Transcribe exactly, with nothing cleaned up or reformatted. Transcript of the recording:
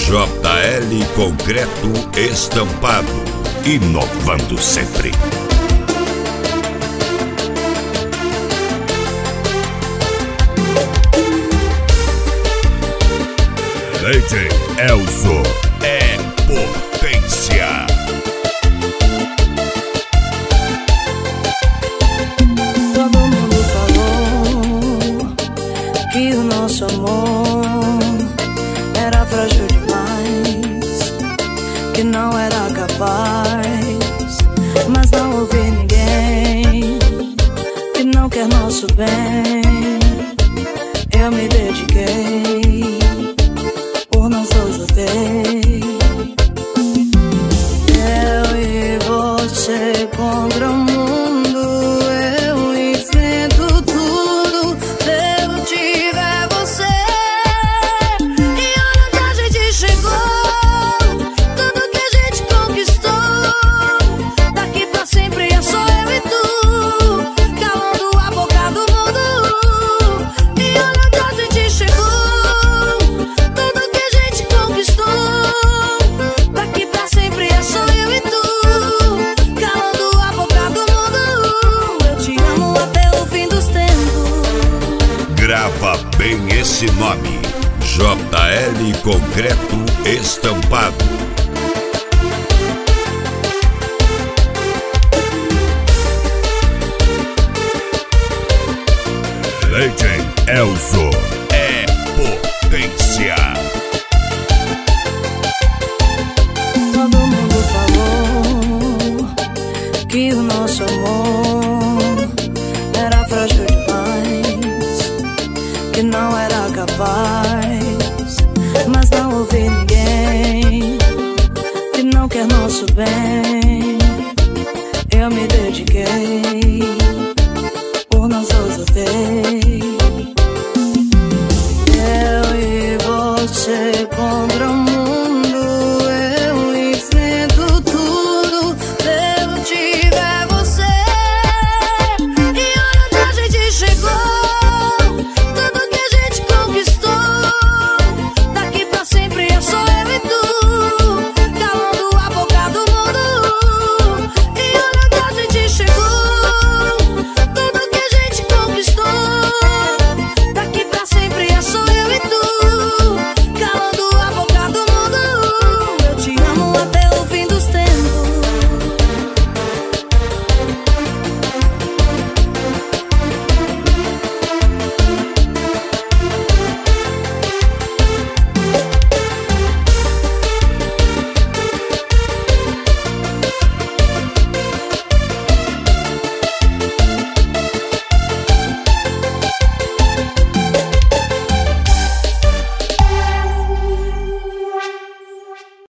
J L Concreto Estampado, inovando sempre. D J Elzo é potência. Todo mundo falou que o nosso amor era frágil demais, que não era capaz, mas não ouvi ninguém que não quer nosso bem. Eu me dediquei, por nós dois lutei. Eu e você contra o mundo, eu enfrento tudo, se eu tiver você. E olha onde a gente chegou, tudo que a gente conquistou. Daqui pra sempre é só eu e tu, calando a boca do mundo. E olha onde a gente chegou, tudo que a gente conquistou. Daqui pra sempre é só eu e tu, calando a boca do mundo. Eu te amo até o fim dos tempos. Grava bem esse nome: J L Concreto Estampado. D J Elzo é potência. Todo mundo falou que o nosso amor era frágil demais, que não era capaz, mas não ouvi ninguém que não quer nosso bem. Eu me dediquei,